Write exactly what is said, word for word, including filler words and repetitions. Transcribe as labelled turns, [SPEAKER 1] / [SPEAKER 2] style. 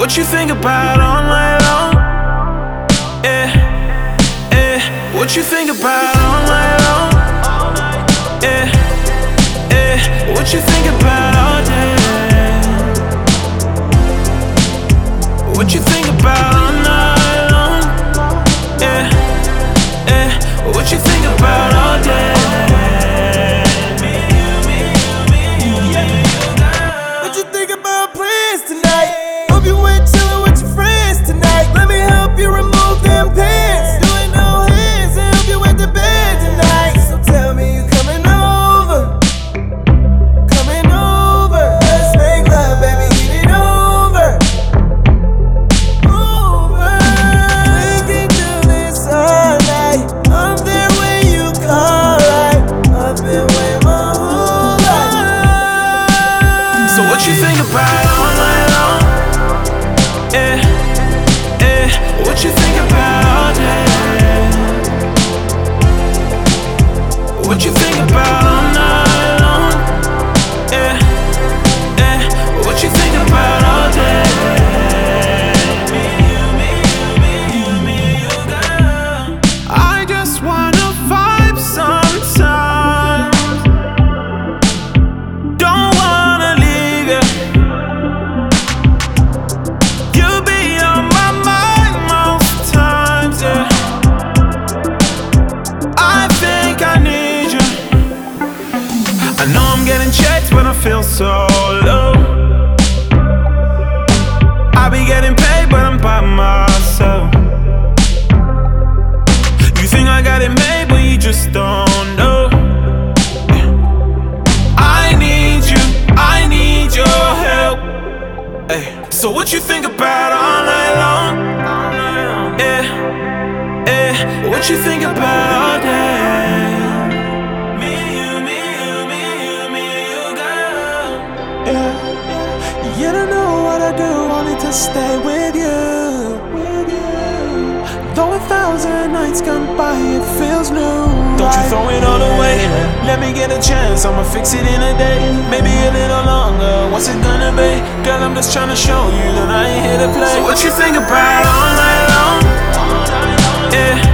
[SPEAKER 1] what you think about all night long? Yeah, yeah, what you think about all night long? Yeah, yeah, what you think about all day? What you think about all night long? Yeah, yeah, what you think about all day?
[SPEAKER 2] What you think about plans tonight? Hope you went chillin' with your friends tonight. Let me help you remove them pants. Doing no hands and help you with the bed tonight. So tell me you coming over, coming over. Let's make love, baby, get it over, over. We can do this all night. I'm there when you call, right? I've been waiting my whole life.
[SPEAKER 1] So what you think about all night long? Yeah, yeah, what you think about all day? What you think about all night long? Yeah, yeah, what you think about all day? I just wanna vibe sometimes. Don't wanna leave you. You be on my mind most times, yeah. I think I need you. I know I'm getting checked when I feel so low. I be getting paid, but I'm by myself. You think I got it made, but you just don't know. I need you, I need your help. Ay. So what you think about all night long? Yeah, yeah, what you think about all day? Me, you, me, you, me, you, me, you, girl.
[SPEAKER 2] Yeah, you don't know what I do, only to stay with you, with you. Though a thousand nights gone by, it feels new.
[SPEAKER 1] Don't you throw it all away. Let me get a chance, I'ma fix it in a day. Maybe a little longer, what's it gonna be? Girl, I'm just trying to show you that I ain't here to play. So what you think about all night long? Yeah.